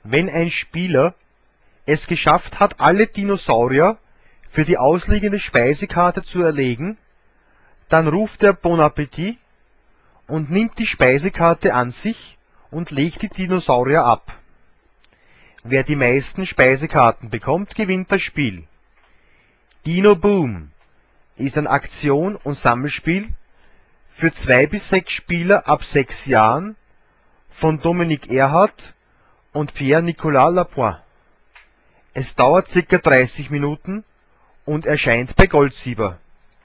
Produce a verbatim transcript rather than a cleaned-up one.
Wenn ein Spieler es geschafft hat, alle Dinosaurier für die ausliegende Speisekarte zu erlegen, dann ruft er Bon Appetit und nimmt die Speisekarte an sich und legt die Dinosaurier ab. Wer die meisten Speisekarten bekommt, gewinnt das Spiel. Dino Boom ist ein Aktion- und Sammelspiel für zwei bis sechs Spieler ab sechs Jahren von Dominique Erhardt und Pierre-Nicolas Lapointe. Es dauert ca. dreißig Minuten und erscheint bei Goldsieber